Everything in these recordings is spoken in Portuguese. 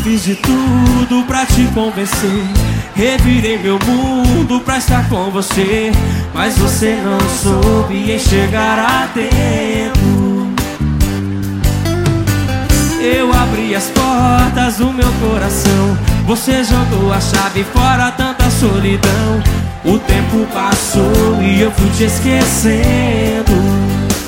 fiz de tudo pra te convencer, revirei meu mundo pra estar com você, mas você não soube enxergar a tempo. Eu abri as portas do meu coração, você jogou a chave fora, tanta solidão. O tempo passou e eu fui te esquecendo.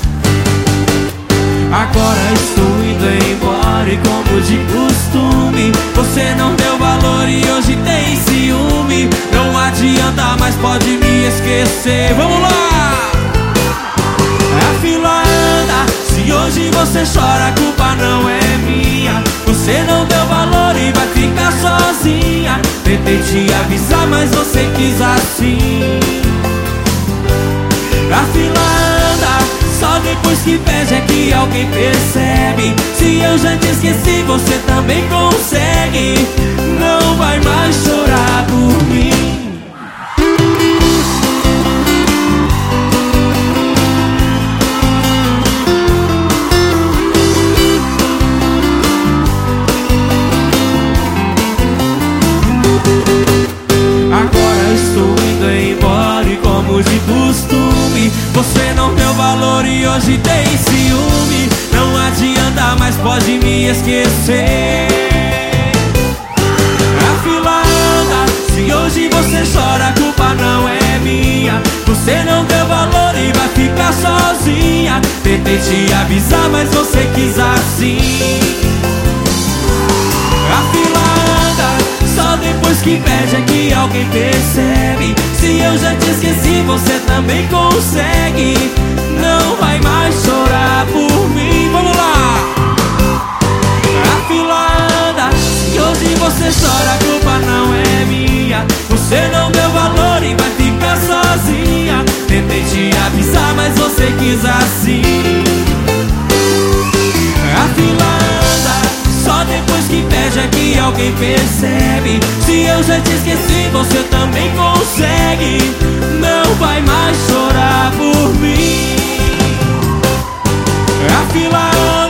Agora estou indo embora e como de costume, você não deu valor e hoje tem ciúme. Não adianta, mas pode me esquecer. Vamos lá! A fila anda, se hoje você chora a culpa não é minha. Você não deu valor e vai ficar sozinha. Tentei te avisar, mas você quis assim. A fila anda, só depois que pede é que alguém percebe. Se eu já te esqueci, você também consegue. Não vai mais chorar por mim. Agora estou indo embora e como de costume, você não deu valor e hoje tem ciúme. Não adianta, mas pode me esquecer. A fila anda, se hoje você chora a culpa não é minha. Você não deu valor e vai ficar sozinha. Tentei te avisar, mas você quis assim. A fila anda, só depois que pede é que alguém percebe. Se eu já te esqueci, você também consegue. Não vai mais chorar por mim. Vamos lá! A fila anda, se hoje você chora, a culpa não é minha. Você não deu valor e vai ficar sozinha. Tentei te avisar, mas você quis assim. A fila anda, só depois que pede é que alguém percebe. Se eu já te esqueci, você também consegue. Não vai mais chorar por mim. A fila anda.